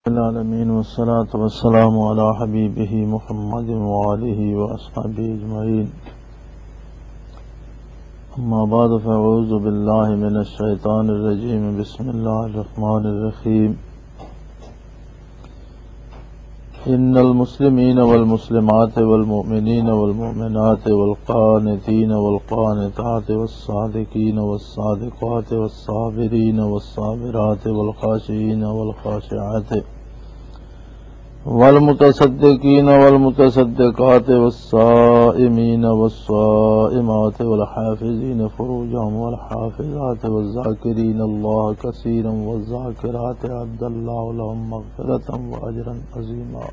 العالمین والصلاة والسلام علی حبیبہ محمد وآلہ واصحابہ اجمعین اما بعد فاعوذ باللہ من الشیطان الرجیم بسم اللہ الرحمن الرحیم ان المسلمین والمسلمات والمؤمنین والمؤمنات والقانتین والقانتات والصادقین والصادقات والصابرین والصابرات والخاشعین والخاشعات والمتصدقین والمتصدقات والصائمین والصائمات والحافظین فروجهم والحافظات والذاکرین اللہ کثیرا والذاکرات اعد اللہ لهم مغفرۃ واجرا عظیما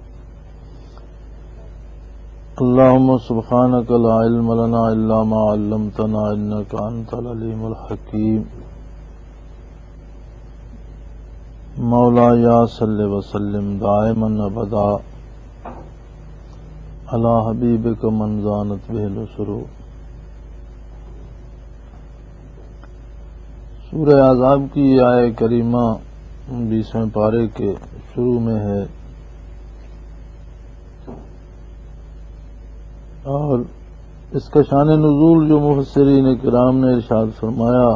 اللهم سبحانك لا علم لنا الا ما علمتنا انك انت العلیم الحکیم مولا یا صلی وسلم دائما ابدا علی حبیبک من زانت بہ السرور۔ سورہ احزاب کی آیہ کریمہ 20ویں پارے کے شروع میں ہے اور اس کا شان نزول جو مفسرین کرام نے ارشاد فرمایا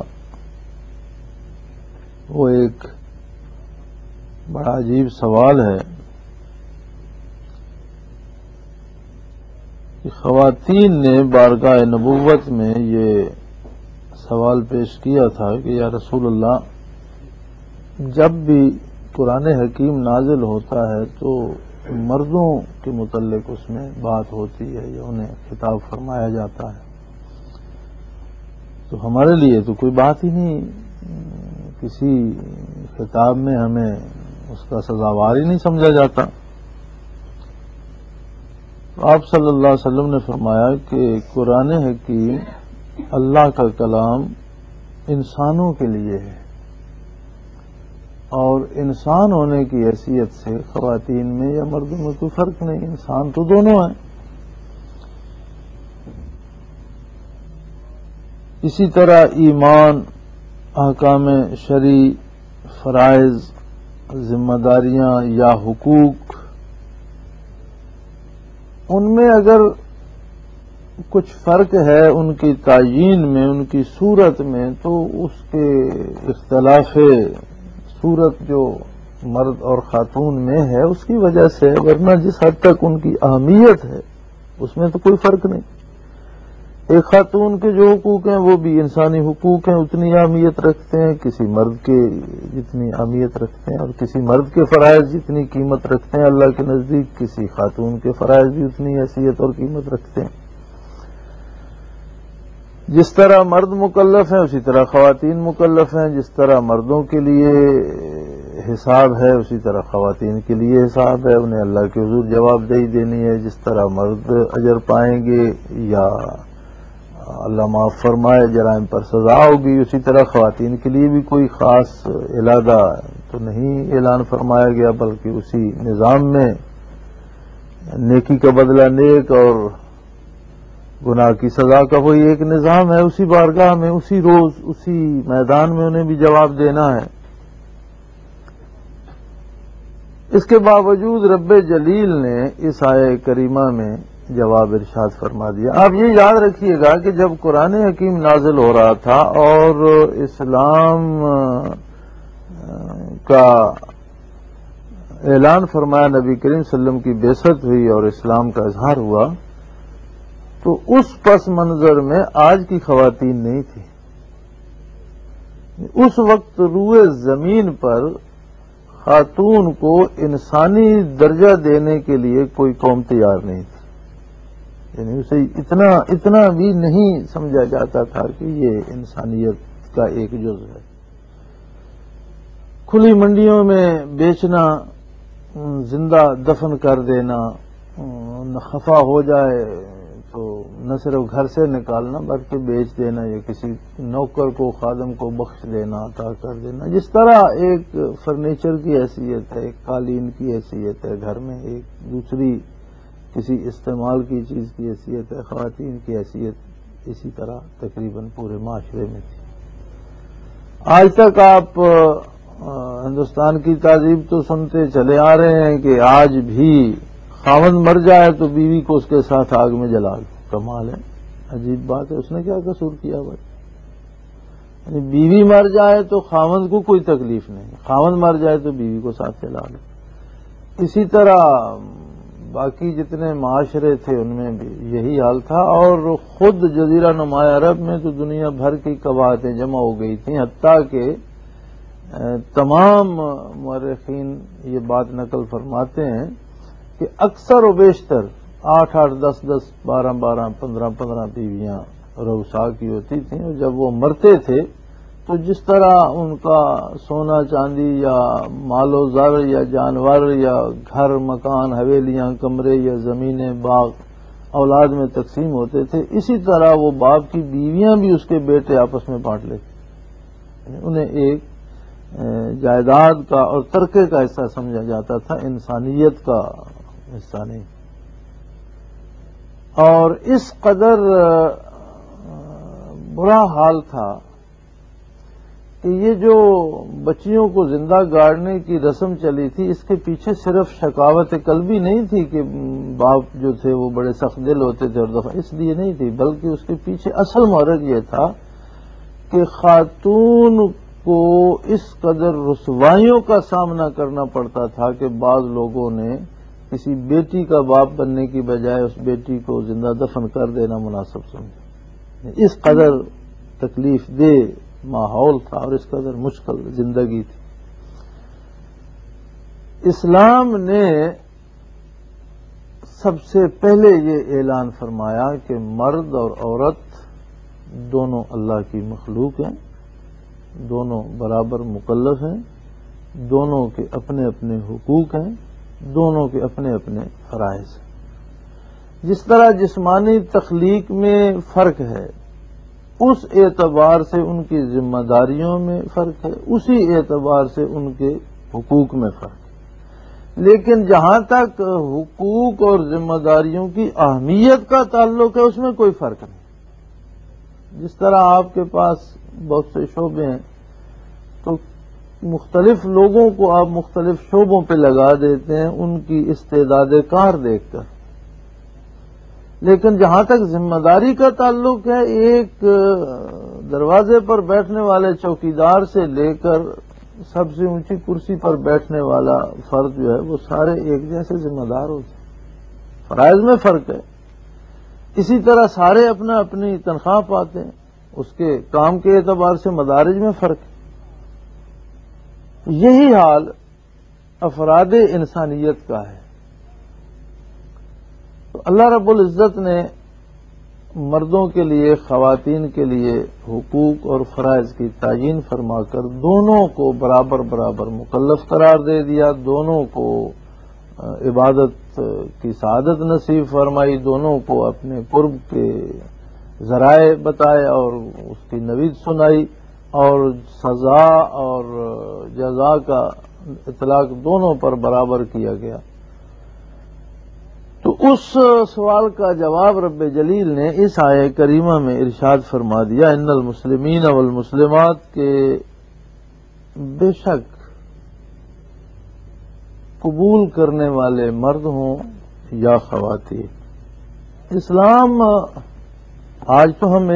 وہ ایک بڑا عجیب سوال ہے کہ خواتین نے بارگاہ نبوت میں یہ سوال پیش کیا تھا کہ یا رسول اللہ جب بھی قرآن حکیم نازل ہوتا ہے تو مردوں کے متعلق اس میں بات ہوتی ہے یا انہیں خطاب فرمایا جاتا ہے تو ہمارے لیے تو کوئی بات ہی نہیں، کسی خطاب میں ہمیں اس کا سزاوار ہی نہیں سمجھا جاتا۔ آپ صلی اللہ علیہ وسلم نے فرمایا کہ قرآن حکیم اللہ کا کلام انسانوں کے لیے ہے اور انسان ہونے کی حیثیت سے خواتین میں یا مردوں میں کوئی فرق نہیں، انسان تو دونوں ہیں۔ اسی طرح ایمان، احکام شرعی، فرائض، ذمہ داریاں یا حقوق، ان میں اگر کچھ فرق ہے ان کی تعیین میں، ان کی صورت میں، تو اس کے اختلاف صورت جو مرد اور خاتون میں ہے اس کی وجہ سے، ورنہ جس حد تک ان کی اہمیت ہے اس میں تو کوئی فرق نہیں۔ ایک خاتون کے جو حقوق ہیں وہ بھی انسانی حقوق ہیں، اتنی اہمیت رکھتے ہیں کسی مرد کے جتنی اہمیت رکھتے ہیں، اور کسی مرد کے فرائض جتنی قیمت رکھتے ہیں اللہ کے نزدیک کسی خاتون کے فرائض بھی اتنی حیثیت اور قیمت رکھتے ہیں۔ جس طرح مرد مکلف ہیں اسی طرح خواتین مکلف ہیں، جس طرح مردوں کے لیے حساب ہے اسی طرح خواتین کے لیے حساب ہے، انہیں اللہ کے حضور جواب دہی دینی ہے۔ جس طرح مرد اجر پائیں گے یا اللہ معاف فرمائے جرائم پر سزا ہوگی، اسی طرح خواتین کے لیے بھی کوئی خاص علادہ تو نہیں اعلان فرمایا گیا، بلکہ اسی نظام میں نیکی کا بدلہ نیک اور گناہ کی سزا کا وہی ایک نظام ہے، اسی بارگاہ میں اسی روز اسی میدان میں انہیں بھی جواب دینا ہے۔ اس کے باوجود رب جلیل نے اس آیہ کریمہ میں جواب ارشاد فرما دیا۔ آپ یہ یاد رکھیے گا کہ جب قرآن حکیم نازل ہو رہا تھا اور اسلام کا اعلان فرمایا، نبی کریم صلی اللہ علیہ وسلم کی بعثت ہوئی اور اسلام کا اظہار ہوا، تو اس پس منظر میں آج کی خواتین نہیں تھی۔ اس وقت روئے زمین پر خاتون کو انسانی درجہ دینے کے لیے کوئی قوم تیار نہیں تھی، یعنی اسے اتنا بھی نہیں سمجھا جاتا تھا کہ یہ انسانیت کا ایک جز ہے۔ کھلی منڈیوں میں بیچنا، زندہ دفن کر دینا، خفا ہو جائے تو نہ صرف گھر سے نکالنا بلکہ بیچ دینا یا کسی نوکر کو خادم کو بخش دینا، عطا کر دینا، جس طرح ایک فرنیچر کی حیثیت ہے، ایک قالین کی حیثیت ہے گھر میں، ایک دوسری کسی استعمال کی چیز کی حیثیت ہے، خواتین کی حیثیت اسی طرح تقریباً پورے معاشرے میں تھی۔ آج تک آپ ہندوستان کی تہذیب تو سنتے چلے آ رہے ہیں کہ آج بھی خاوند مر جائے تو بیوی کو اس کے ساتھ آگ میں جلا دو. کمال ہے، عجیب بات ہے. اس نے کیا قصور کیا بھائی؟ یعنی بیوی مر جائے تو خاوند کو کوئی تکلیف نہیں، خاوند مر جائے تو بیوی کو ساتھ جلا دو. اسی طرح باقی جتنے معاشرے تھے ان میں بھی یہی حال تھا، اور خود جزیرہ نما عرب میں تو دنیا بھر کی قباحتیں جمع ہو گئی تھیں، حتیٰ کہ تمام مورخین یہ بات نقل فرماتے ہیں کہ اکثر و بیشتر 8-8, 10-10, 12-12, 15-15 بیویاں رؤسا کی ہوتی تھیں، اور جب وہ مرتے تھے تو جس طرح ان کا سونا چاندی یا مال و زر یا جانور یا گھر مکان حویلیاں کمرے یا زمینیں باغ اولاد میں تقسیم ہوتے تھے، اسی طرح وہ باپ کی بیویاں بھی اس کے بیٹے آپس میں بانٹ لیتے. انہیں ایک جائیداد کا اور ترکے کا حصہ سمجھا جاتا تھا، انسانیت کا حصہ نہیں. اور اس قدر برا حال تھا کہ یہ جو بچیوں کو زندہ گاڑنے کی رسم چلی تھی، اس کے پیچھے صرف شقاوت قلبی نہیں تھی کہ باپ جو تھے وہ بڑے سخت دل ہوتے تھے اور دفعہ اس لیے نہیں تھی، بلکہ اس کے پیچھے اصل محرک یہ تھا کہ خاتون کو اس قدر رسوائیوں کا سامنا کرنا پڑتا تھا کہ بعض لوگوں نے کسی بیٹی کا باپ بننے کی بجائے اس بیٹی کو زندہ دفن کر دینا مناسب سمجھا. اس قدر تکلیف دہ ماحول تھا اور اس قدر مشکل زندگی تھی. اسلام نے سب سے پہلے یہ اعلان فرمایا کہ مرد اور عورت دونوں اللہ کی مخلوق ہیں، دونوں برابر مکلف ہیں، دونوں کے اپنے اپنے حقوق ہیں، دونوں کے اپنے اپنے فرائض ہیں. جس طرح جسمانی تخلیق میں فرق ہے، اس اعتبار سے ان کی ذمہ داریوں میں فرق ہے، اسی اعتبار سے ان کے حقوق میں فرق ہے. لیکن جہاں تک حقوق اور ذمہ داریوں کی اہمیت کا تعلق ہے اس میں کوئی فرق نہیں. جس طرح آپ کے پاس بہت سے شعبے ہیں تو مختلف لوگوں کو آپ مختلف شعبوں پہ لگا دیتے ہیں ان کی استعداد کار دیکھ کر، لیکن جہاں تک ذمہ داری کا تعلق ہے، ایک دروازے پر بیٹھنے والے چوکیدار سے لے کر سب سے اونچی کرسی پر بیٹھنے والا فرد جو ہے وہ سارے ایک جیسے ذمہ دار ہوتے ہیں. فرائض میں فرق ہے. اسی طرح سارے اپنا اپنی تنخواہ پاتے ہیں، اس کے کام کے اعتبار سے مدارج میں فرق ہے. یہی حال افراد انسانیت کا ہے. تو اللہ رب العزت نے مردوں کے لیے خواتین کے لیے حقوق اور فرائض کی تعیین فرما کر دونوں کو برابر برابر مکلف قرار دے دیا، دونوں کو عبادت کی سعادت نصیب فرمائی، دونوں کو اپنے قرب کے ذرائع بتائے اور اس کی نوید سنائی، اور سزا اور جزا کا اطلاق دونوں پر برابر کیا گیا. تو اس سوال کا جواب رب جلیل نے اس آیہ کریمہ میں ارشاد فرما دیا، ان المسلمین والمسلمات کے بے شک قبول کرنے والے مرد ہوں یا خواتین. اسلام آج تو ہم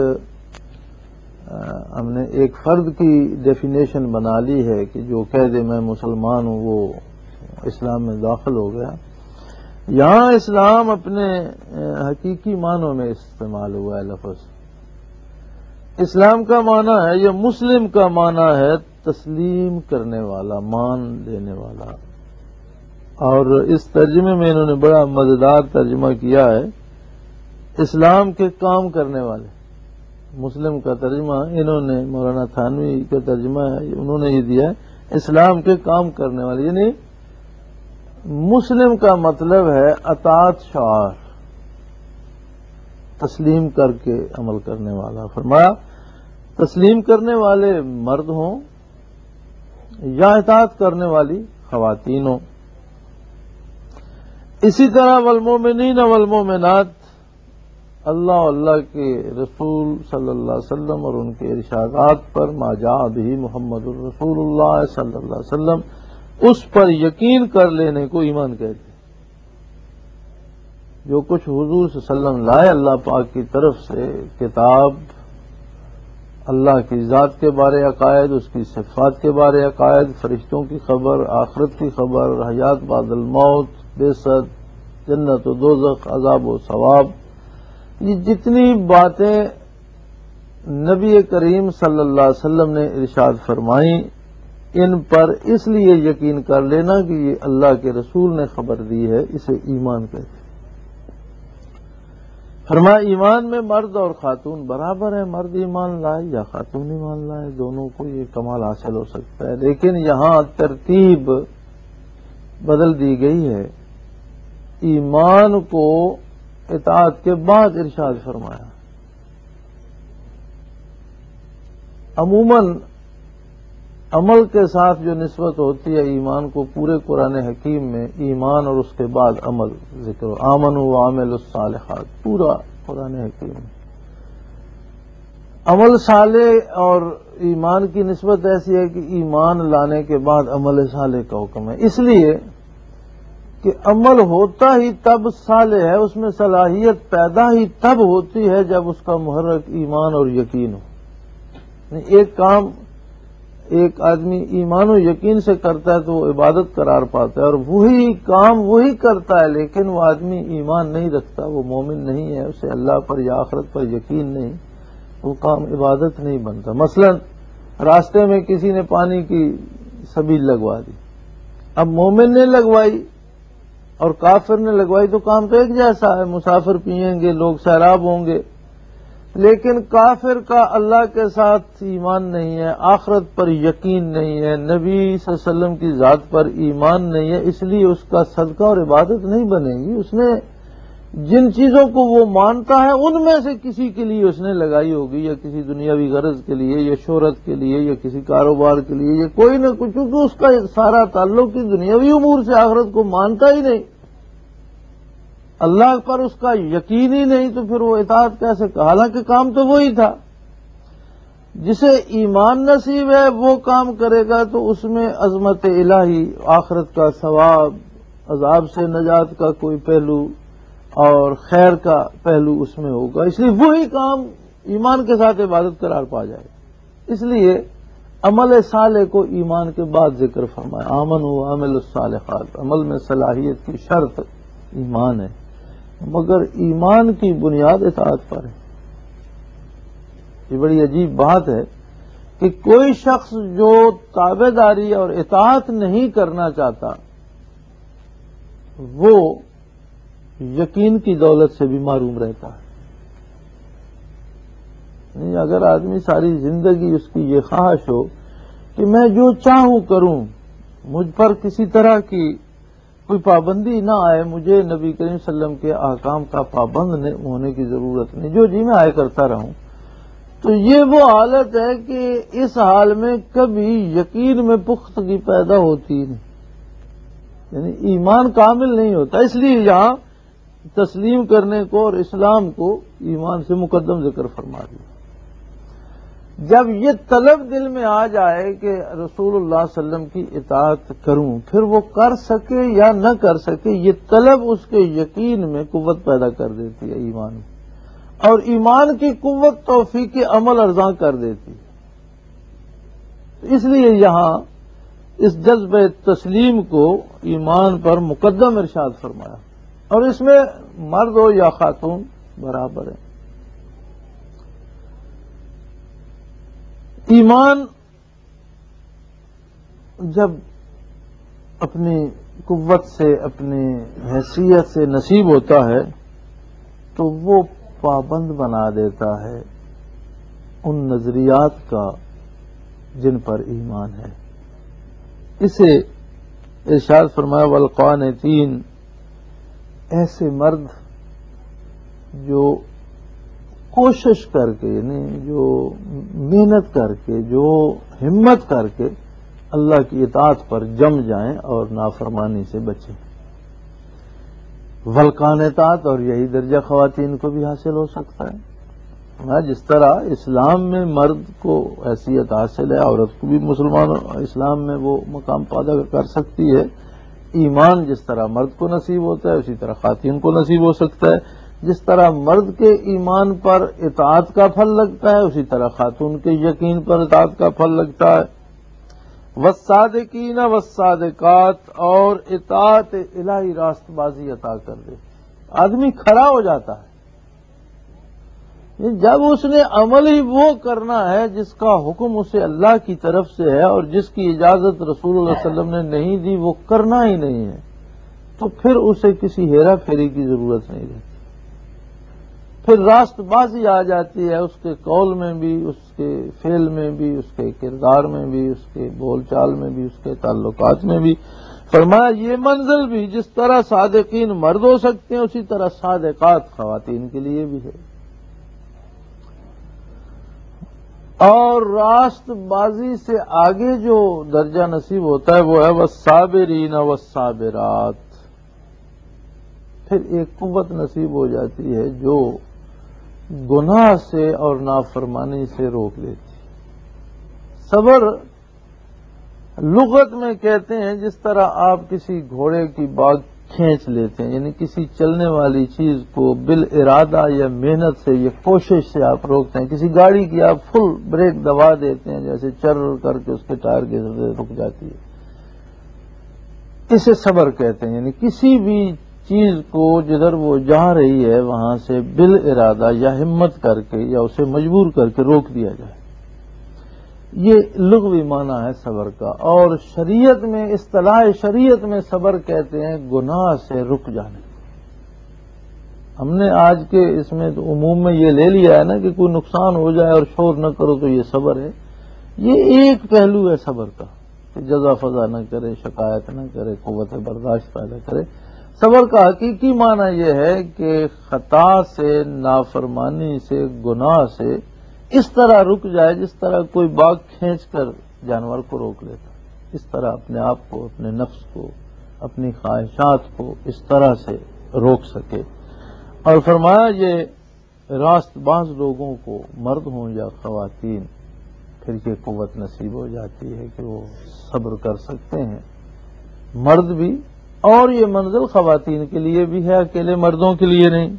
نے ایک فرد کی ڈیفینیشن بنا لی ہے کہ جو کہہ دے میں مسلمان ہوں وہ اسلام میں داخل ہو گیا. یہاں اسلام اپنے حقیقی معنوں میں استعمال ہوا ہے لفظ. اسلام کا معنی ہے، یہ مسلم کا معنی ہے تسلیم کرنے والا، مان دینے والا. اور اس ترجمے میں انہوں نے بڑا مزیدار ترجمہ کیا ہے، اسلام کے کام کرنے والے. مسلم کا ترجمہ انہوں نے مولانا تھانوی کا ترجمہ ہے، انہوں نے یہ دیا ہے اسلام کے کام کرنے والے. یعنی مسلم کا مطلب ہے اطاعت شعار، تسلیم کر کے عمل کرنے والا. فرمایا تسلیم کرنے والے مرد ہوں یا اطاعت کرنے والی خواتین ہوں. اسی طرح والمومنین والمومنات، اللہ اللہ کے رسول صلی اللہ علیہ وسلم اور ان کے ارشادات پر ما جاء بہ محمد الرسول اللہ صلی اللہ علیہ وسلم، اس پر یقین کر لینے کو ایمان کہتے ہیں۔ جو کچھ حضور صلی اللہ علیہ وسلم لائے اللہ پاک کی طرف سے، کتاب، اللہ کی ذات کے بارے عقائد، اس کی صفات کے بارے عقائد، فرشتوں کی خبر، آخرت کی خبر، حیات بعد الموت، بعثت، جنت و دوزخ، عذاب و ثواب، یہ جتنی باتیں نبی کریم صلی اللہ علیہ وسلم نے ارشاد فرمائیں، ان پر اس لیے یقین کر لینا کہ یہ اللہ کے رسول نے خبر دی ہے، اسے ایمان کہتے ہیں۔ فرمایا ایمان میں مرد اور خاتون برابر ہیں، مرد ایمان لائے یا خاتون ایمان لائے، دونوں کو یہ کمال حاصل ہو سکتا ہے، لیکن یہاں ترتیب بدل دی گئی ہے، ایمان کو اطاعت کے بعد ارشاد فرمایا۔ عموماً عمل کے ساتھ جو نسبت ہوتی ہے ایمان کو پورے قرآن حکیم میں ایمان اور اس کے بعد عمل ذکر ہو، آمنوا وعملوا الصالحات، پورا قرآن حکیم میں عمل صالح اور ایمان کی نسبت ایسی ہے کہ ایمان لانے کے بعد عمل صالح کا حکم ہے، اس لیے کہ عمل ہوتا ہی تب صالح ہے، اس میں صلاحیت پیدا ہی تب ہوتی ہے جب اس کا محرک ایمان اور یقین ہو۔ ایک کام ایک آدمی ایمان و یقین سے کرتا ہے تو وہ عبادت قرار پاتا ہے، اور وہی کام وہی کرتا ہے لیکن وہ آدمی ایمان نہیں رکھتا، وہ مومن نہیں ہے، اسے اللہ پر یا آخرت پر یقین نہیں، وہ کام عبادت نہیں بنتا۔ مثلا راستے میں کسی نے پانی کی سبیل لگوا دی، اب مومن نے لگوائی اور کافر نے لگوائی تو کام تو ایک جیسا ہے، مسافر پیئیں گے، لوگ سیراب ہوں گے، لیکن کافر کا اللہ کے ساتھ ایمان نہیں ہے، آخرت پر یقین نہیں ہے، نبی صلی اللہ علیہ وسلم کی ذات پر ایمان نہیں ہے، اس لیے اس کا صدقہ اور عبادت نہیں بنے گی۔ اس نے جن چیزوں کو وہ مانتا ہے ان میں سے کسی کے لیے اس نے لگائی ہوگی، یا کسی دنیاوی غرض کے لیے، یا شہرت کے لیے، یا کسی کاروبار کے لیے، یا کوئی نہ کوئی، کیونکہ اس کا سارا تعلق ہی دنیاوی امور سے، آخرت کو مانتا ہی نہیں، اللہ پر اس کا یقین ہی نہیں، تو پھر وہ اطاعت کیسے کہا؟ حالانکہ کام تو وہی تھا۔ جسے ایمان نصیب ہے وہ کام کرے گا تو اس میں عظمت الہی، آخرت کا ثواب، عذاب سے نجات کا کوئی پہلو اور خیر کا پہلو اس میں ہوگا، اس لیے وہی کام ایمان کے ساتھ عبادت قرار پا جائے گا۔ اس لیے عمل صالح کو ایمان کے بعد ذکر فرمایا، آمنوا وعملوا الصالحات، عمل میں صلاحیت کی شرط ایمان ہے، مگر ایمان کی بنیاد اطاعت پر ہے۔ یہ بڑی عجیب بات ہے کہ کوئی شخص جو تابع داری اور اطاعت نہیں کرنا چاہتا وہ یقین کی دولت سے بھی محروم رہتا ہے۔ نہیں، اگر آدمی ساری زندگی اس کی یہ خواہش ہو کہ میں جو چاہوں کروں، مجھ پر کسی طرح کی کوئی پابندی نہ آئے، مجھے نبی کریم صلی اللہ علیہ وسلم کے احکام کا پابند ہونے کی ضرورت نہیں، جو جی میں آئے کرتا رہوں، تو یہ وہ حالت ہے کہ اس حال میں کبھی یقین میں پختگی پیدا ہوتی نہیں، یعنی ایمان کامل نہیں ہوتا۔ اس لیے یہاں تسلیم کرنے کو اور اسلام کو ایمان سے مقدم ذکر فرما دیا۔ جب یہ طلب دل میں آ جائے کہ رسول اللہ صلی اللہ علیہ وسلم کی اطاعت کروں، پھر وہ کر سکے یا نہ کر سکے، یہ طلب اس کے یقین میں قوت پیدا کر دیتی ہے، ایمان میں، اور ایمان کی قوت توفیق عمل ارزاں کر دیتی ہے۔ اس لیے یہاں اس جذب تسلیم کو ایمان پر مقدم ارشاد فرمایا، اور اس میں مرد ہو یا خاتون برابر ہے۔ ایمان جب اپنی قوت سے، اپنی حیثیت سے نصیب ہوتا ہے تو وہ پابند بنا دیتا ہے ان نظریات کا جن پر ایمان ہے۔ اسے ارشاد فرمایا والقانتین، ایسے مرد جو کوشش کر کے، یعنی جو محنت کر کے، جو ہمت کر کے اللہ کی اطاعت پر جم جائیں اور نافرمانی سے بچیں۔ والقانتات، اور یہی درجہ خواتین کو بھی حاصل ہو سکتا ہے۔ جس طرح اسلام میں مرد کو حیثیت حاصل ہے، عورت کو بھی مسلمان اسلام میں وہ مقام پیدا کر سکتی ہے۔ ایمان جس طرح مرد کو نصیب ہوتا ہے اسی طرح خواتین کو نصیب ہو سکتا ہے۔ جس طرح مرد کے ایمان پر اطاعت کا پھل لگتا ہے اسی طرح خاتون کے یقین پر اطاعت کا پھل لگتا ہے۔ والصادقین والصادقات، اور اطاعت الہی راست بازی عطا کر دے۔ آدمی کھڑا ہو جاتا ہے جب اس نے عمل ہی وہ کرنا ہے جس کا حکم اسے اللہ کی طرف سے ہے اور جس کی اجازت رسول اللہ صلی اللہ علیہ وسلم نے نہیں دی، وہ کرنا ہی نہیں ہے، تو پھر اسے کسی ہیرا پھیری کی ضرورت نہیں رہتی۔ پھر راست بازی آ جاتی ہے اس کے قول میں بھی، اس کے فعل میں بھی، اس کے کردار میں بھی، اس کے بول چال میں بھی، اس کے تعلقات میں بھی۔ فرمایا یہ منزل بھی جس طرح صادقین مرد ہو سکتے ہیں اسی طرح صادقات خواتین کے لیے بھی ہے۔ اور راست بازی سے آگے جو درجہ نصیب ہوتا ہے وہ ہے والصابرین والصابرات۔ پھر ایک قوت نصیب ہو جاتی ہے جو گناہ سے اور نافرمانی سے روک لیتی ہے۔ صبر لغت میں کہتے ہیں جس طرح آپ کسی گھوڑے کی باگ کھینچ لیتے ہیں، یعنی کسی چلنے والی چیز کو بالارادہ یا محنت سے یا کوشش سے آپ روکتے ہیں۔ کسی گاڑی کی آپ فل بریک دبا دیتے ہیں، جیسے چر کر کے اس کے ٹائر کے ذریعے رک جاتی ہے، اسے صبر کہتے ہیں۔ یعنی کسی بھی چیز کو جدھر وہ جا رہی ہے وہاں سے بالارادہ یا ہمت کر کے یا اسے مجبور کر کے روک دیا جائے، یہ لغوی معنی ہے صبر کا۔ اور شریعت میں، اصطلاح شریعت میں صبر کہتے ہیں گناہ سے رک جانے۔ ہم نے آج کے اس میں تو عموم میں یہ لے لیا ہے نا کہ کوئی نقصان ہو جائے اور شور نہ کرو تو یہ صبر ہے۔ یہ ایک پہلو ہے صبر کا کہ جزا فضا نہ کرے، شکایت نہ کرے، قوت برداشت پیدا کرے۔ صبر کا حقیقی معنی یہ ہے کہ خطا سے، نافرمانی سے، گناہ سے اس طرح رک جائے جس طرح کوئی باغ کھینچ کر جانور کو روک لیتا، اس طرح اپنے آپ کو، اپنے نفس کو، اپنی خواہشات کو اس طرح سے روک سکے۔ اور فرمایا یہ راست باز لوگوں کو، مرد ہوں یا خواتین، پھر یہ قوت نصیب ہو جاتی ہے کہ وہ صبر کر سکتے ہیں، مرد بھی۔ اور یہ منزل خواتین کے لیے بھی ہے، اکیلے مردوں کے لیے نہیں۔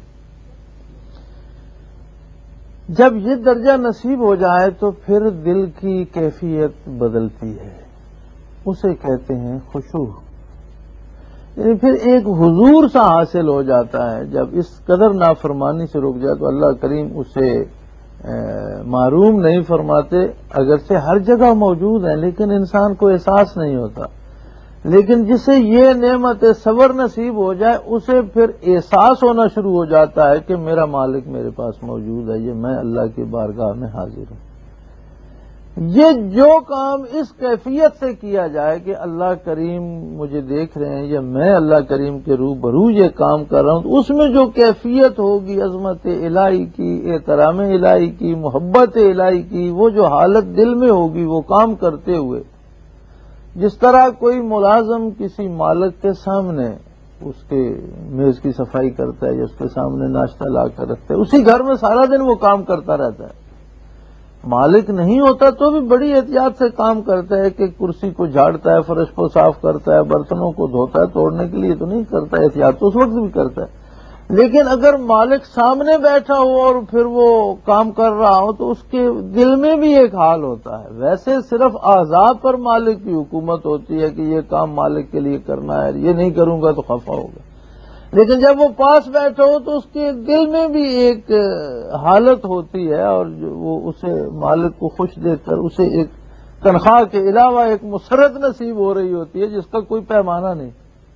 جب یہ درجہ نصیب ہو جائے تو پھر دل کی کیفیت بدلتی ہے، اسے کہتے ہیں خشوع۔ یعنی پھر ایک حضور سا حاصل ہو جاتا ہے۔ جب اس قدر نافرمانی سے رک جائے تو اللہ کریم اسے محروم نہیں فرماتے، اگرچہ ہر جگہ موجود ہیں لیکن انسان کو احساس نہیں ہوتا۔ لیکن جسے یہ نعمت صبر نصیب ہو جائے اسے پھر احساس ہونا شروع ہو جاتا ہے کہ میرا مالک میرے پاس موجود ہے، یہ میں اللہ کی بارگاہ میں حاضر ہوں۔ یہ جو کام اس کیفیت سے کیا جائے کہ اللہ کریم مجھے دیکھ رہے ہیں یا میں اللہ کریم کے روبرو یہ کام کر رہا ہوں، تو اس میں جو کیفیت ہوگی عظمت الہی کی، احترام الہی کی، محبت الہی کی، وہ جو حالت دل میں ہوگی وہ کام کرتے ہوئے، جس طرح کوئی ملازم کسی مالک کے سامنے اس کے میز کی صفائی کرتا ہے یا اس کے سامنے ناشتہ لا کر رکھتا ہے، اسی گھر میں سارا دن وہ کام کرتا رہتا ہے، مالک نہیں ہوتا تو بھی بڑی احتیاط سے کام کرتا ہے کہ کرسی کو جھاڑتا ہے، فرش کو صاف کرتا ہے، برتنوں کو دھوتا ہے، توڑنے کے لیے تو نہیں کرتا، احتیاط تو اس وقت بھی کرتا ہے۔ لیکن اگر مالک سامنے بیٹھا ہو اور پھر وہ کام کر رہا ہو تو اس کے دل میں بھی ایک حال ہوتا ہے۔ ویسے صرف اعضاء پر مالک کی حکومت ہوتی ہے کہ یہ کام مالک کے لیے کرنا ہے، یہ نہیں کروں گا تو خفا ہوگا، لیکن جب وہ پاس بیٹھا ہو تو اس کے دل میں بھی ایک حالت ہوتی ہے، اور وہ اسے مالک کو خوش دیکھ کر اسے ایک تنخواہ کے علاوہ ایک مسرت نصیب ہو رہی ہوتی ہے جس کا کوئی پیمانہ نہیں۔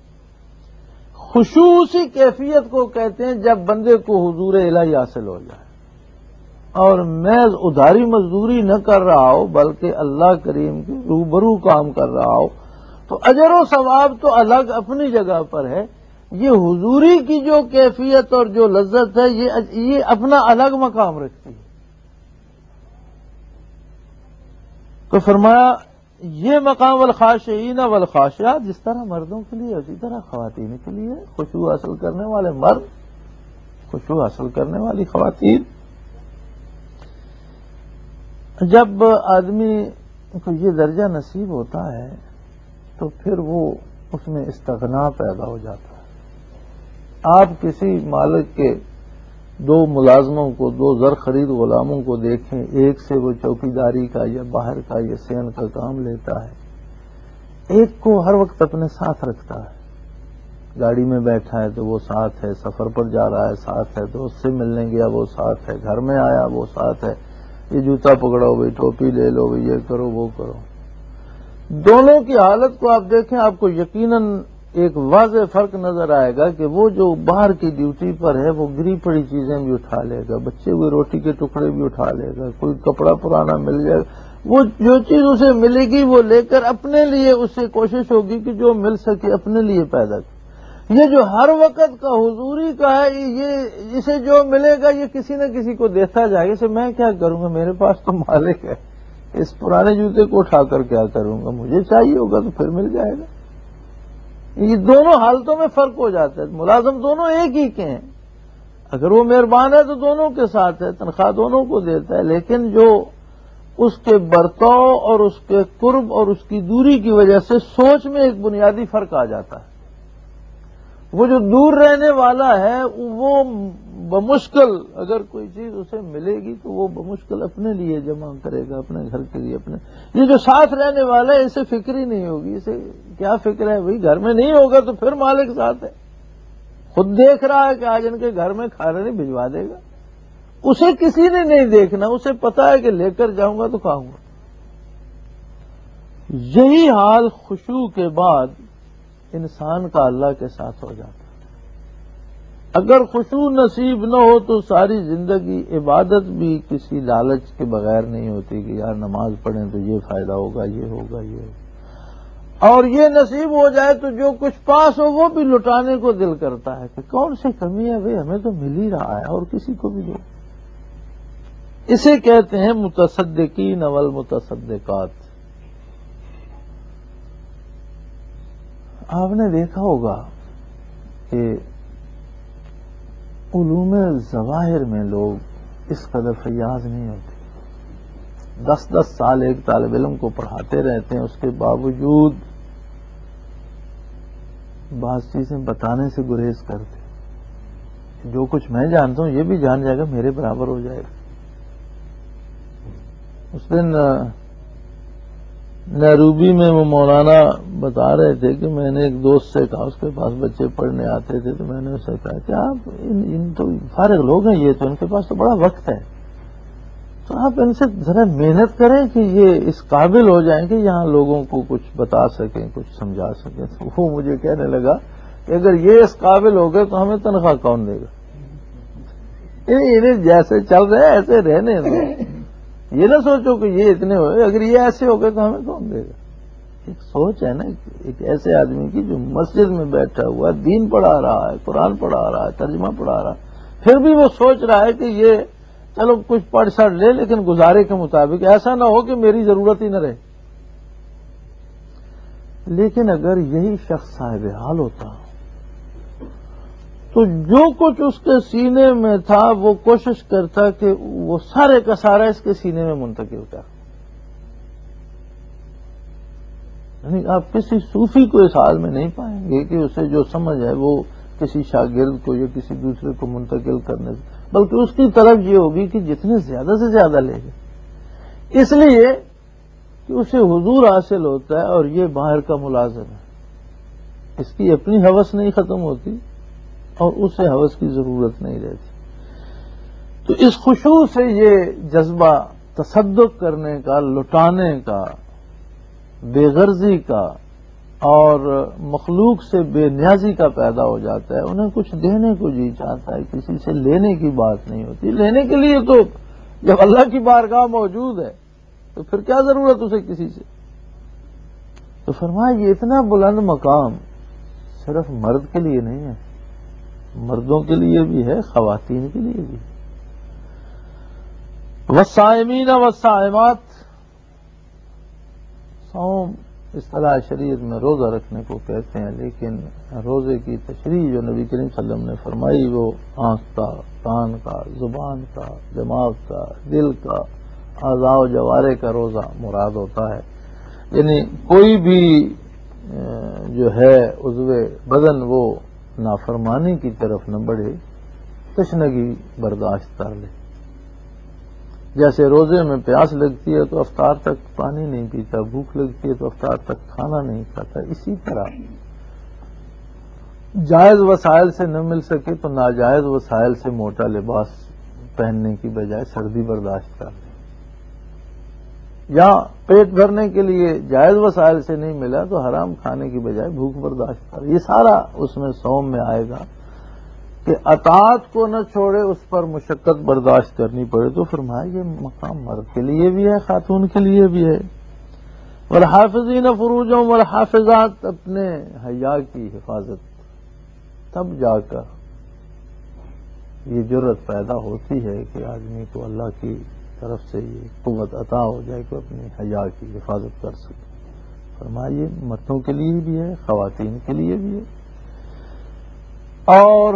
خصوصی کیفیت کو کہتے ہیں جب بندے کو حضور الہی حاصل ہو جائے اور محض ادھاری مزدوری نہ کر رہا ہو بلکہ اللہ کریم کے روبرو کام کر رہا ہو، تو اجر و ثواب تو الگ اپنی جگہ پر ہے، یہ حضوری کی جو کیفیت اور جو لذت ہے یہ اپنا الگ مقام رکھتی ہے۔ تو فرمایا یہ مقام الخاشعین والخاشعات جس طرح مردوں کے لیے اسی طرح خواتین کے لیے، خشوع حاصل کرنے والے مرد، خشوع حاصل کرنے والی خواتین۔ جب آدمی کو یہ درجہ نصیب ہوتا ہے تو پھر وہ اس میں استغنا پیدا ہو جاتا ہے۔ آپ کسی مالک کے دو ملازموں کو، دو زر خرید غلاموں کو دیکھیں، ایک سے وہ چوکیداری کا یا باہر کا یا سین کا کام لیتا ہے، ایک کو ہر وقت اپنے ساتھ رکھتا ہے، گاڑی میں بیٹھا ہے تو وہ ساتھ ہے، سفر پر جا رہا ہے ساتھ ہے، دوست سے ملنے گیا وہ ساتھ ہے، گھر میں آیا وہ ساتھ ہے، یہ جوتا پکڑو بھائی، ٹوپی لے لو بھائی، یہ کرو وہ کرو۔ دونوں کی حالت کو آپ دیکھیں، آپ کو یقیناً ایک واضح فرق نظر آئے گا کہ وہ جو باہر کی ڈیوٹی پر ہے وہ گری پڑی چیزیں بھی اٹھا لے گا، بچے ہوئے روٹی کے ٹکڑے بھی اٹھا لے گا، کوئی کپڑا پرانا مل جائے گا، وہ جو چیز اسے ملے گی وہ لے کر اپنے لیے اسے کوشش ہوگی کہ جو مل سکے اپنے لیے پیدا کرے۔ یہ جو ہر وقت کا حضوری کا ہے، یہ اسے جو ملے گا یہ کسی نہ کسی کو دیتا جائے گا، اسے میں کیا کروں گا، میرے پاس تو مالک ہے، اس پرانے جوتے کو اٹھا کر کیا کروں گا، مجھے چاہیے ہوگا تو پھر مل جائے گا۔ یہ دونوں حالتوں میں فرق ہو جاتا ہے، ملازم دونوں ایک ہی کے ہیں، اگر وہ مہربان ہے تو دونوں کے ساتھ ہے، تنخواہ دونوں کو دیتا ہے، لیکن جو اس کے برتاؤ اور اس کے قرب اور اس کی دوری کی وجہ سے سوچ میں ایک بنیادی فرق آ جاتا ہے۔ وہ جو دور رہنے والا ہے وہ بمشکل اگر کوئی چیز اسے ملے گی تو وہ بمشکل اپنے لیے جمع کرے گا، اپنے گھر کے لیے اپنے۔ یہ جو ساتھ رہنے والا ہے اسے فکر ہی نہیں ہوگی، اسے کیا فکر ہے بھائی، گھر میں نہیں ہوگا تو پھر مالک ساتھ ہے، خود دیکھ رہا ہے کہ آج ان کے گھر میں کھانا نہیں بھجوا دے گا، اسے کسی نے نہیں دیکھنا، اسے پتا ہے کہ لے کر جاؤں گا تو کھاؤں گا۔ یہی حال خشوع کے بعد انسان کا اللہ کے ساتھ ہو جاتا ہے۔ اگر خشوع نصیب نہ ہو تو ساری زندگی عبادت بھی کسی لالچ کے بغیر نہیں ہوتی کہ یار نماز پڑھیں تو یہ فائدہ ہوگا، یہ ہوگا، یہ ہوگا، اور یہ نصیب ہو جائے تو جو کچھ پاس ہو وہ بھی لٹانے کو دل کرتا ہے کہ کون سی کمی ہے بھائی، ہمیں تو مل ہی رہا ہے اور کسی کو بھی دو۔ اسے کہتے ہیں متصدقین والمتصدقات۔ آپ نے دیکھا ہوگا کہ علوم ظواہر میں لوگ اس قدر فیاض نہیں ہوتے، 10 سال ایک طالب علم کو پڑھاتے رہتے ہیں، اس کے باوجود بعض چیزیں بتانے سے گریز کرتے، جو کچھ میں جانتا ہوں یہ بھی جان جائے گا، میرے برابر ہو جائے گا۔ اس دن نیروبی میں وہ مولانا بتا رہے تھے کہ میں نے ایک دوست سے کہا، اس کے پاس بچے پڑھنے آتے تھے، تو میں نے اسے کہا کہ آپ ان تو فارغ لوگ ہیں، یہ تو ان کے پاس تو بڑا وقت ہے، تو آپ ان سے ذرا محنت کریں کہ یہ اس قابل ہو جائیں کہ یہاں لوگوں کو کچھ بتا سکیں، کچھ سمجھا سکیں۔ تو وہ مجھے کہنے لگا کہ اگر یہ اس قابل ہو گئے تو ہمیں تنخواہ کون دے گا؟ انہیں جیسے چل رہے ہیں ایسے رہنے دو، یہ نہ سوچو کہ یہ اتنے ہوئے، اگر یہ ایسے ہو گئے تو ہمیں کون دے گا؟ ایک سوچ ہے نا ایک ایسے آدمی کی جو مسجد میں بیٹھا ہوا دین پڑھا رہا ہے، قرآن پڑھا رہا ہے، ترجمہ پڑھا رہا ہے، پھر بھی وہ سوچ رہا ہے کہ یہ چلو کچھ پڑھ سڑ لے لیکن گزارے کے مطابق، ایسا نہ ہو کہ میری ضرورت ہی نہ رہے۔ لیکن اگر یہی شخص صاحب حال ہوتا تو جو کچھ اس کے سینے میں تھا وہ کوشش کرتا کہ وہ سارے کا سارا اس کے سینے میں منتقل کر۔ یعنی آپ کسی صوفی کو اس حال میں نہیں پائیں گے کہ اسے جو سمجھ ہے وہ کسی شاگرد کو یا کسی دوسرے کو منتقل کرنے سے، بلکہ اس کی طرف یہ ہوگی کہ جتنے زیادہ سے زیادہ لے گئے، اس لیے کہ اسے حضور حاصل ہوتا ہے اور یہ باہر کا ملازم ہے، اس کی اپنی ہوس نہیں ختم ہوتی اور اسے ہوس کی ضرورت نہیں رہتی۔ تو اس خشوع سے یہ جذبہ تصدق کرنے کا، لٹانے کا، بے غرضی کا اور مخلوق سے بے نیازی کا پیدا ہو جاتا ہے۔ انہیں کچھ دینے کو جی چاہتا ہے، کسی سے لینے کی بات نہیں ہوتی۔ لینے کے لیے تو جب اللہ کی بارگاہ موجود ہے تو پھر کیا ضرورت اسے کسی سے؟ تو فرمایا یہ اتنا بلند مقام صرف مرد کے لیے نہیں ہے، مردوں کے لیے بھی ہے، خواتین کے لیے بھی ہے۔ والصائمین والصائمات، صوم اصطلاح شریعت میں روزہ رکھنے کو کہتے ہیں، لیکن روزے کی تشریح جو نبی کریم صلی اللہ علیہ وسلم نے فرمائی وہ آنکھ کا، کان کا، زبان کا، دماغ کا، دل کا، اعضاء و جوارح کا روزہ مراد ہوتا ہے، یعنی کوئی بھی جو ہے عضو بدن وہ نافرمانی کی طرف نہ بڑھے، تشنگی برداشت کر لے۔ جیسے روزے میں پیاس لگتی ہے تو افطار تک پانی نہیں پیتا، بھوک لگتی ہے تو افطار تک کھانا نہیں کھاتا، اسی طرح جائز وسائل سے نہ مل سکے تو ناجائز وسائل سے موٹا لباس پہننے کی بجائے سردی برداشت کر لے، یا پیٹ بھرنے کے لیے جائز وسائل سے نہیں ملا تو حرام کھانے کی بجائے بھوک برداشت کر، یہ سارا اس میں صوم میں آئے گا کہ اطاعت کو نہ چھوڑے، اس پر مشقت برداشت کرنی پڑے۔ تو فرمایا یہ مقام مرد کے لیے بھی ہے، خاتون کے لیے بھی ہے۔ والحافظین فروجہم والحافظات، اپنے حیا کی حفاظت، تب جا کر یہ جرت پیدا ہوتی ہے کہ آدمی کو اللہ کی طرف سے یہ قوت عطا ہو جائے کہ اپنی حیا کی حفاظت کر سکے۔ فرمایا یہ مردوں کے لیے بھی ہے، خواتین کے لیے بھی ہے، اور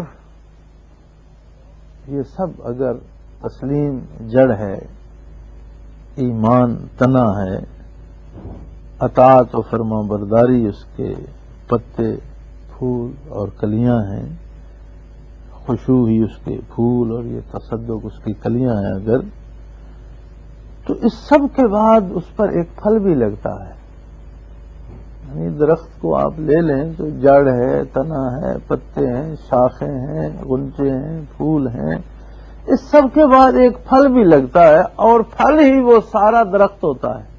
یہ سب اگر تسلیم جڑ ہے، ایمان تنا ہے، اطاعت و فرما برداری اس کے پتے، پھول اور کلیاں ہیں، خشوع ہی اس کے پھول اور یہ تصدق اس کی کلیاں ہیں اگر، تو اس سب کے بعد اس پر ایک پھل بھی لگتا ہے۔ یعنی درخت کو آپ لے لیں تو جڑ ہے، تنا ہے، پتے ہیں، شاخیں ہیں، غنچے ہیں، پھول ہیں، اس سب کے بعد ایک پھل بھی لگتا ہے، اور پھل ہی وہ سارا درخت ہوتا ہے۔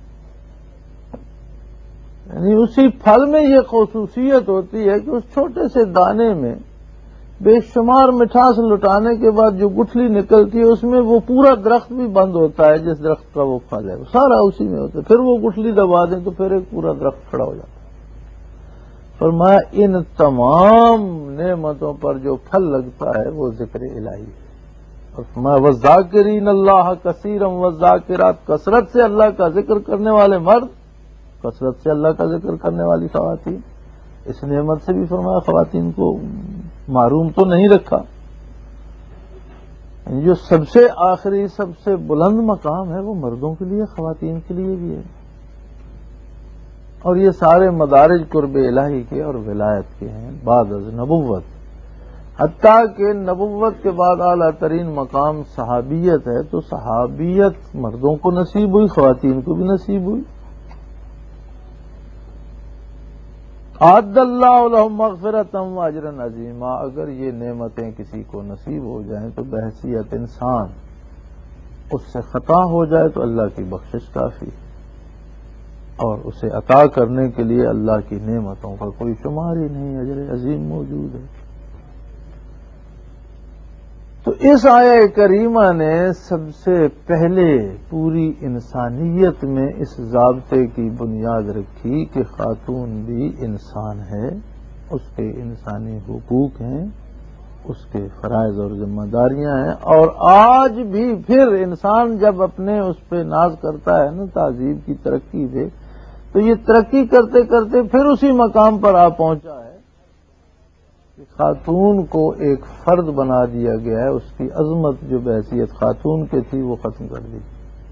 یعنی اسی پھل میں یہ خصوصیت ہوتی ہے کہ اس چھوٹے سے دانے میں بے شمار مٹھاس لٹانے کے بعد جو گٹھلی نکلتی ہے اس میں وہ پورا درخت بھی بند ہوتا ہے، جس درخت کا وہ پھل ہے وہ سارا اسی میں ہوتا ہے، پھر وہ گٹھلی دبا دیں تو پھر ایک پورا درخت کھڑا ہو جاتا ہے۔ فرمایا ان تمام نعمتوں پر جو پھل لگتا ہے وہ ذکر الہی ہے۔ اور فرمایا وَالذَّاكِرِينَ اللَّهَ كَثِيرًا وَالذَّاكِرَاتِ، کثرت سے اللہ کا ذکر کرنے والے مرد، کثرت سے اللہ کا ذکر کرنے والی خواتین۔ اس نعمت سے بھی فرمایا خواتین کو محروم تو نہیں رکھا۔ جو سب سے آخری، سب سے بلند مقام ہے وہ مردوں کے لیے، خواتین کے لیے بھی ہے، اور یہ سارے مدارج قرب الہی کے اور ولایت کے ہیں بعد از نبوت، حتیٰ کہ نبوت کے بعد اعلیٰ ترین مقام صحابیت ہے، تو صحابیت مردوں کو نصیب ہوئی، خواتین کو بھی نصیب ہوئی۔ اعد اللہ لہم مغفرۃ واجرا عظیما، اگر یہ نعمتیں کسی کو نصیب ہو جائیں تو بحیثیت انسان اس سے خطا ہو جائے تو اللہ کی بخشش کافی ہے، اور اسے عطا کرنے کے لیے اللہ کی نعمتوں کا کوئی شمار ہی نہیں، اجر عظیم موجود ہے۔ تو اس آیہ کریمہ نے سب سے پہلے پوری انسانیت میں اس ضابطے کی بنیاد رکھی کہ خاتون بھی انسان ہے، اس کے انسانی حقوق ہیں، اس کے فرائض اور ذمہ داریاں ہیں، اور آج بھی پھر انسان جب اپنے اس پہ ناز کرتا ہے نا تہذیب کی ترقی پہ، تو یہ ترقی کرتے کرتے پھر اسی مقام پر آ پہنچا ہے کہ خاتون کو ایک فرد بنا دیا گیا ہے، اس کی عظمت جو بحیثیت خاتون کے تھی وہ ختم کر دی،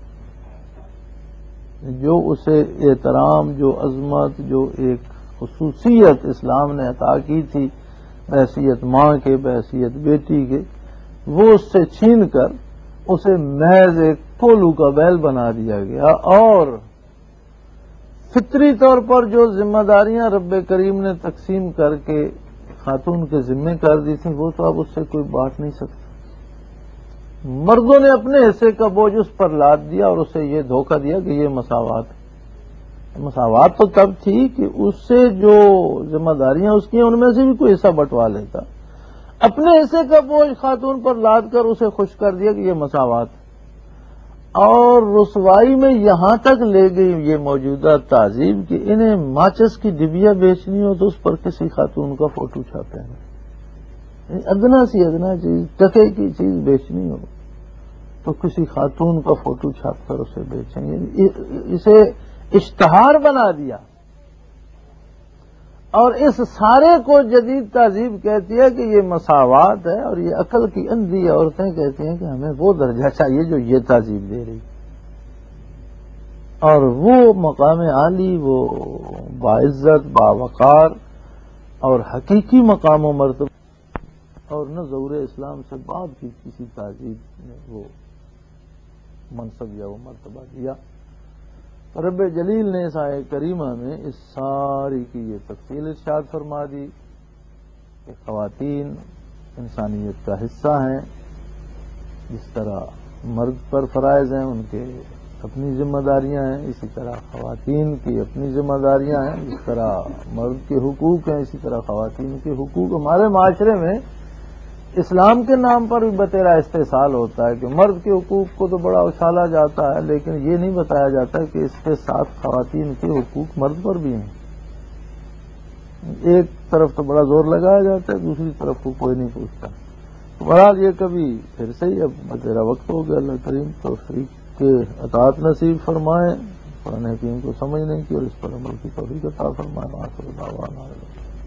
جو اسے احترام، جو عظمت، جو ایک خصوصیت اسلام نے عطا کی تھی بحیثیت ماں کے، بحیثیت بیٹی کے، وہ اس سے چھین کر اسے محض ایک کولو کا بیل بنا دیا گیا، اور فطری طور پر جو ذمہ داریاں رب کریم نے تقسیم کر کے خاتون کے ذمہ کر دی تھیں وہ تو اب اس سے کوئی بانٹ نہیں سکتا۔ مردوں نے اپنے حصے کا بوجھ اس پر لاد دیا اور اسے یہ دھوکہ دیا کہ یہ مساوات ہے۔ مساوات تو تب تھی کہ اس سے جو ذمہ داریاں اس کی ہیں ان میں سے بھی کوئی حصہ بٹوا لیتا، اپنے حصے کا بوجھ خاتون پر لاد کر اسے خوش کر دیا کہ یہ مساوات ہے، اور رسوائی میں یہاں تک لے گئی یہ موجودہ تہذیب کہ انہیں ماچس کی ڈبیا بیچنی ہو تو اس پر کسی خاتون کا فوٹو چھاپے ہیں، ادنا سی ادنا چیز، ٹکے کی چیز بیچنی ہو تو کسی خاتون کا فوٹو چھاپ کر اسے بیچیں گے۔ اسے اشتہار بنا دیا، اور اس سارے کو جدید تہذیب کہتی ہے کہ یہ مساوات ہے، اور یہ عقل کی اندھی عورتیں کہتی ہیں کہ ہمیں وہ درجہ چاہیے جو یہ تہذیب دے رہی، اور وہ مقام عالی، وہ باعزت، باوقار اور حقیقی مقام و مرتبہ، اور نہ ظہور اسلام سے بعد کی کسی تہذیب نے وہ منصب یا وہ مرتبہ دیا۔ رب جلیل نے اس آیہ کریمہ میں اس ساری کی یہ تفصیل ارشاد فرما دی کہ خواتین انسانیت کا حصہ ہیں، جس طرح مرد پر فرائض ہیں ان کے اپنی ذمہ داریاں ہیں، اسی طرح خواتین کی اپنی ذمہ داریاں ہیں، جس طرح مرد کے حقوق ہیں اسی طرح خواتین کے حقوق۔ ہمارے معاشرے میں اسلام کے نام پر بھی بتیرا استحصال ہوتا ہے کہ مرد کے حقوق کو تو بڑا اچھالا جاتا ہے، لیکن یہ نہیں بتایا جاتا کہ اس کے ساتھ خواتین کے حقوق مرد پر بھی ہیں۔ ایک طرف تو بڑا زور لگایا جاتا ہے، دوسری طرف کو کوئی نہیں پوچھتا۔ بہرحال یہ کبھی پھر سے ہی اب بتیرا وقت ہو گیا، اللہ کریم توفیق کے اطاعت نصیب فرمائے، قرآن حکیم کو سمجھنے کی اور اس پر عمل کی توفیق عطا فرمائے۔